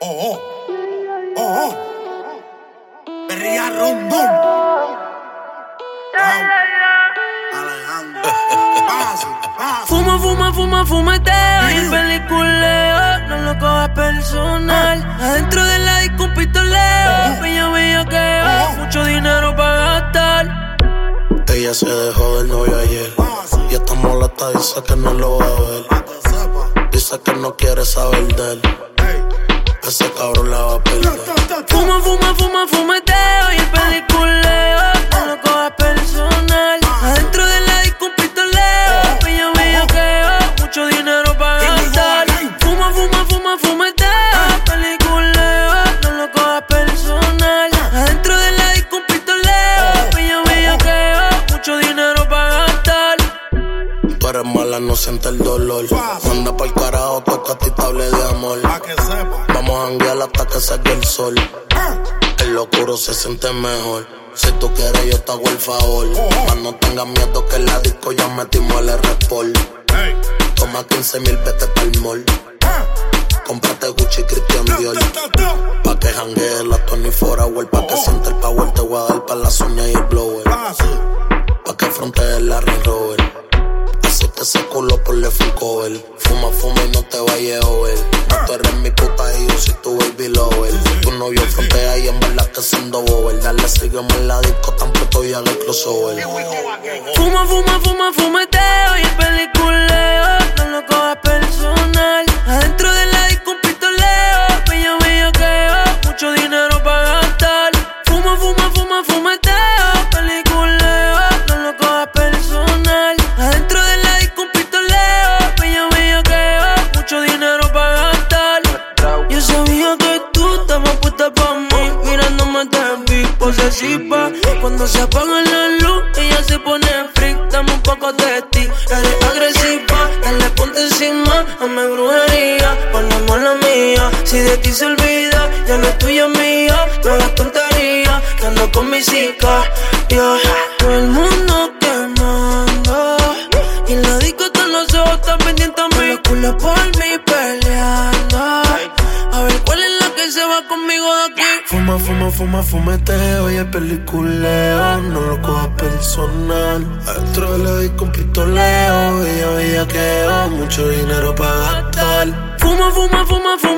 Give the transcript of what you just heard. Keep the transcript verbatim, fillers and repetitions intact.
oh, oh, oh, oh. Perría rondón. Alejandro. Fuma, fuma, fuma, fumeteo y peliculeo. No lo cojas personal. Adentro de la disco un pistoleo. Bella, bella que mucho dinero para gastar. Ella se dejó del novio ayer y está molesta, dice que no lo va a ver. Dice que no quiere saber de él. Ese cabrón la va a perder. Fuma, fuma, fuma, fumeteo y peliculeo. No lo cojas personal. Adentro de la disco un pistoleo. Bella, bella que mucho dinero para gastar. Fuma, fuma, fuma, fumeteo, peliculeo. No lo cojas personal. Adentro de la disco un pistoleo. Bella, bella que mucho dinero para gastar. Tú eres mala, no siente el dolor. Manda pa'l carajo, toca a ti te hable de amor. Vamos a janguear hasta que salga el sol. En lo oscuro se siente mejor. Si tú quieres yo te hago el favor. Mas no tengas miedo que en la disco ya metimos el R-Sport. Toma quince mil, vete pa'l mall. Cómprate Gucci, Christian Dior. Pa' que janguee la Tony Forawell. Pa' que siente el power, te voy a dar pa' las uñas y el blower. Pa' que frontees la Range Rover. Así que ese culo ponle full cover. Fuma, fuma y no te vayas a ver. No, tú eres mi puta y yo soy tu baby lover. Tu novio frontea y en verdad que siendo bober. Dale, sígueme en la disco, tan pronto y haga el crossover. Fuma, fuma, fuma, fumeteo y peliculeo. No lo cojas personal. Adentro de la disco un pistoleo. Bella, bella que mucho dinero para gastar. Fuma, fuma, fuma, fumeteo, peliculeo. No lo cojas personal. Adentro de la disco un pistoleo. Bella, bella que mucho dinero para gastar. Yo sabía que tú estabas puesta pa' mí. Mirándome te vi posesiva. Cuando se apaga la luz, ella se pone freak. Dame un poco de ti, eres agresiva. Dale, ponte encima, hazme brujería. Ponemos la mía, si de ti se olvida, ya no es tuya mía. No hagas tontería, que ando con mi zika. Yeah. Todo el mundo quemando y en la disco están los ojos, están pendientes a mí. Los culos por mí peleando. A ver cuál es la que se va conmigo de aquí. Fuma, fuma, fuma, fumeteo y el peliculeo. No lo cojas personal. Adentro de la disco un pistoleo. Ella veía que mucho dinero para gastar. Fuma, fuma, fuma, fuma.